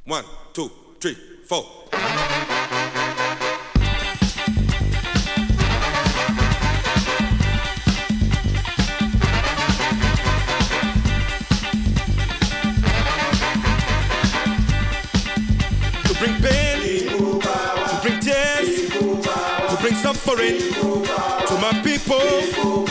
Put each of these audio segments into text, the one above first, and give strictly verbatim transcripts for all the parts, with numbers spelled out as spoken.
One, two, three, four. To bring pain, to bring tears, to bring suffering to my people.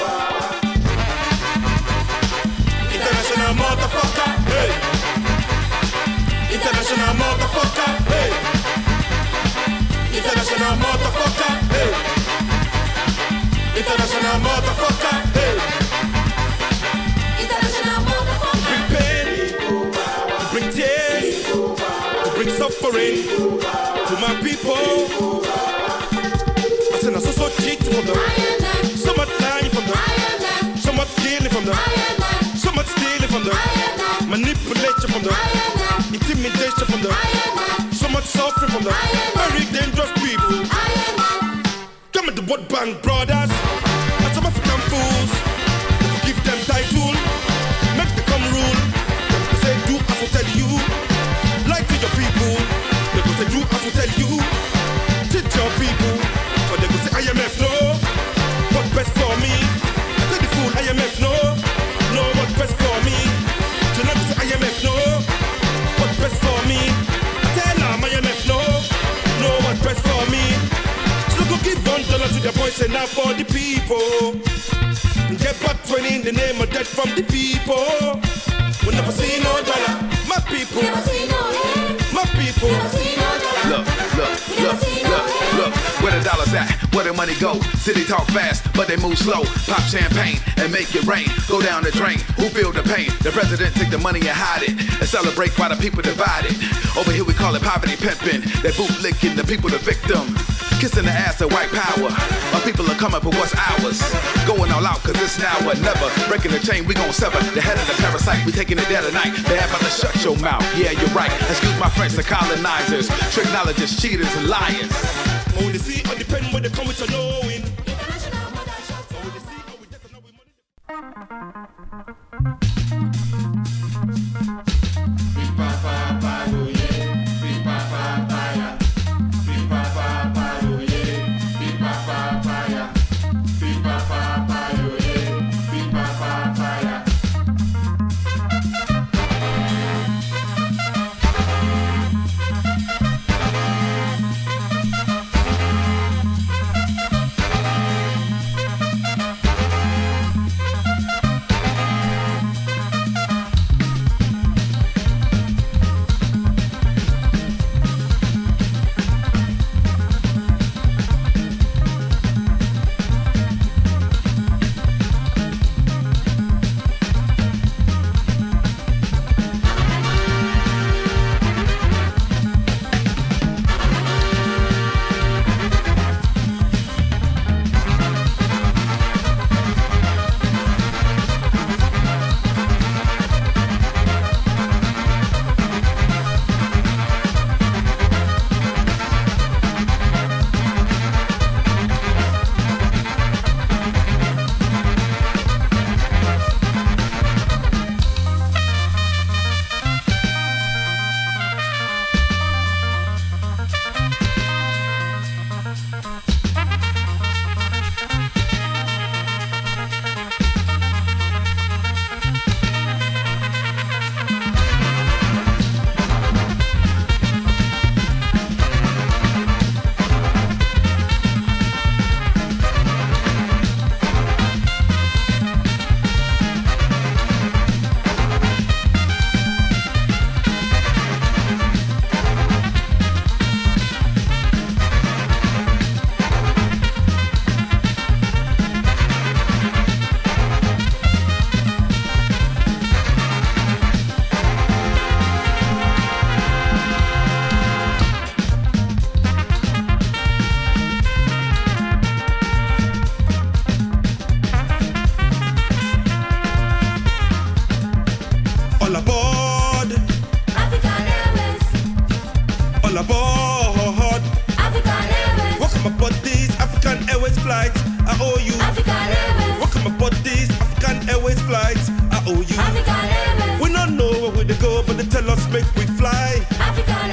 International motherfucker, hey. International motherfucker, hey. International motherfucker, hey. International motherfucker, hey. International motherfucker. To bring pain, to bring tears, to bring suffering to my people. I said, I so so cheating from them, so much lying from them, so much killing from them, so much stealing from them, manipulation from them, intimidation from them, so much suffering from them, very dangerous people. Come at the World Bank brothers, and some African fools, give them title, make them come rule. They say do as we tell you, lie to your people. They go say do as we tell you, teach your people. But they go say I M F no, what's best for me? I tell the fool I M F no, no what's best for me. Tonight they say I M F no, what's best for me? I tell them I M F no, no what's best for me. So go give one dollar to the boys and now for the people. And get back twenty in the name of death from the people. We never see no dollar, my people. Never see no hand. My people. Never see no dollar. Look, look, look, look, look. Where the dollars at? Where the money go? City talk fast, but they move slow. Pop champagne and make it rain. Go down the drain. Who feel the pain? The president take the money and hide it and celebrate while the people divide it. Over here we call it poverty pimping. They boot licking the people the victim. Kissing the ass of white power. Our people are coming for what's ours. Going all out cause it's now or never. Breaking the chain, we gon' sever the head of the parasite. We taking it there tonight. They have to shut your mouth. Yeah, you're right. Excuse my French, the colonizers, tricknologists, cheaters, and liars. Only see on the pen when they come with a knowing. flights, I owe you. African Airways. We don't know where we go, but they tell us make we fly. African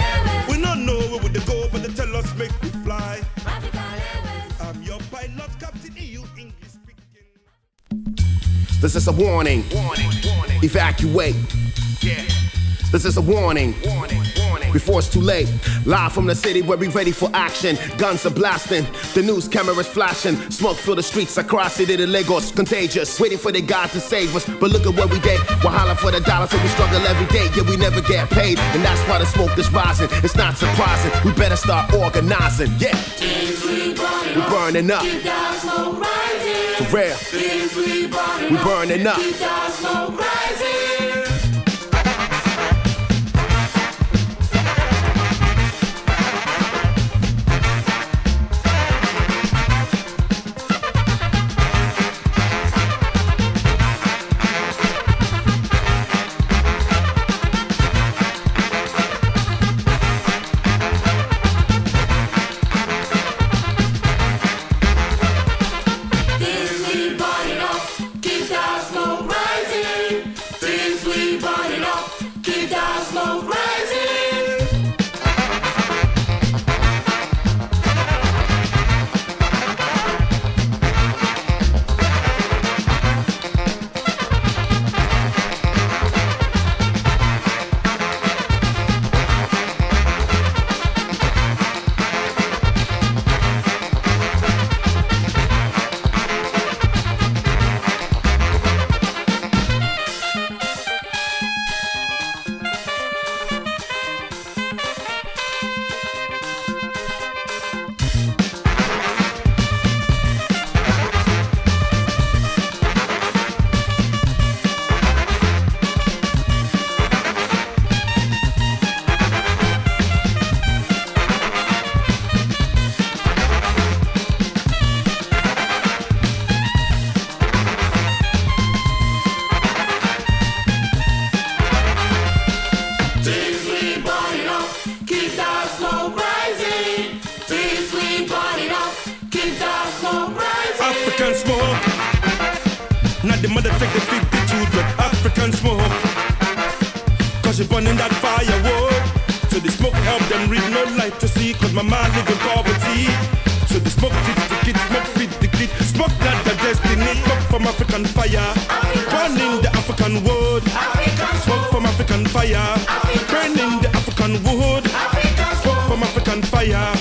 This is a warning. Evacuate. This is a warning. Before it's too late. Live from the city where we ready for action. Guns are blasting, the news cameras flashing. Smoke fill the streets across city to Lagos. Contagious, waiting for the God to save us. But look at what we did. We're hollering for the dollar, so we struggle every day. Yeah, we never get paid, and that's why the smoke is rising. It's not surprising, we better start organizing. Yeah, we're burning up. For real, we're burning up. African smoke, not the mother take the feed the children. African smoke, cause you're burning that firewood. So the smoke help them read no light to see, cause my mind live in poverty. So the smoke teach the kids, smoke feed the kid. Smoke not the destiny, smoke from African fire. Burning the African wood, smoke from African fire. Burning the African wood, smoke from African fire.